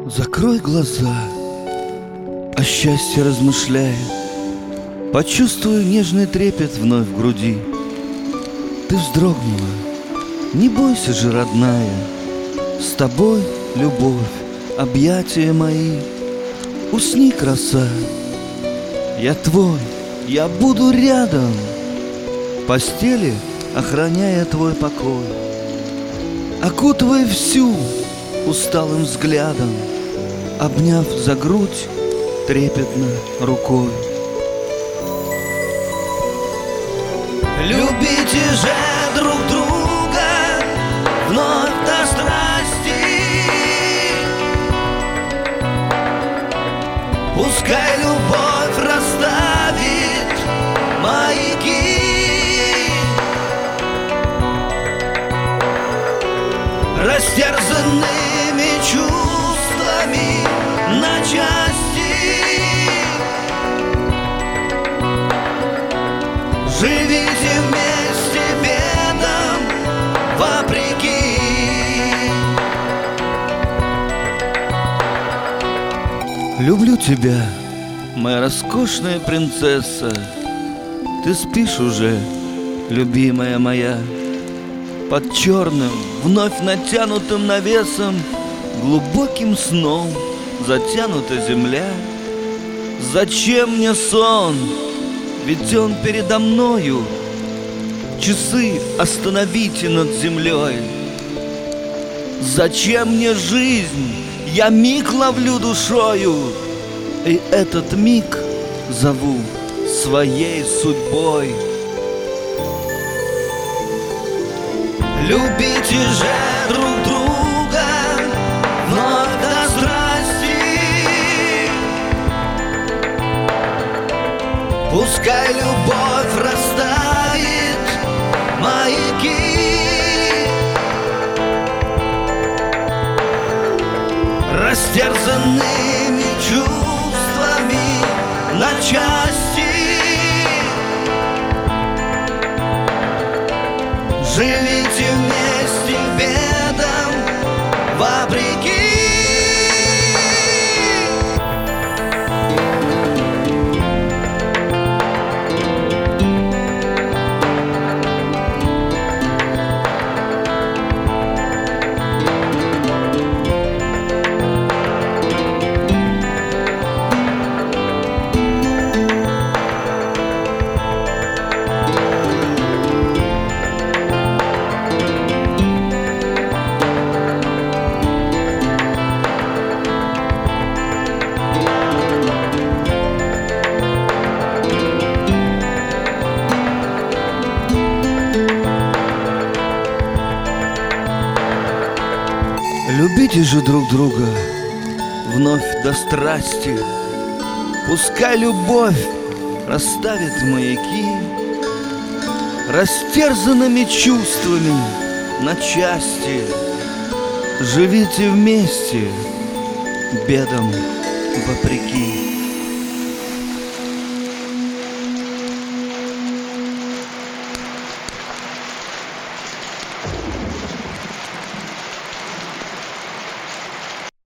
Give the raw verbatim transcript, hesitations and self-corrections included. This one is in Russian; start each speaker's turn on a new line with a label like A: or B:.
A: Закрой глаза, о счастье размышляя, почувствую нежный трепет вновь в груди. Ты вздрогнула, не бойся же, родная, с тобой любовь, объятия мои. Усни, краса, я твой, я буду рядом, в постели охраняя твой покой, окутывая всю усталым взглядом, обняв за грудь трепетно рукой. Любите же друг друга вновь до страсти, пускай любовь расставит маяки, растерзанными чувствами на части. Живите вместе бедам вопреки. Люблю тебя, моя роскошная принцесса. Ты спишь уже, любимая моя, под черным, вновь натянутым навесом, глубоким сном затянута земля. Зачем мне сон? Ведь он передо мною. Часы остановите над землей. Зачем мне жизнь? Я миг ловлю душою, и этот миг зову своей судьбой. Любите же друг друга вновь до страсти, пускай любовь растает маяки, растерзанными чувствами на части. Живите вместе бедам вопреки. Любите же друг друга вновь до страсти, пускай любовь расставит маяки, растерзанными чувствами на части. Живите вместе бедам вопреки.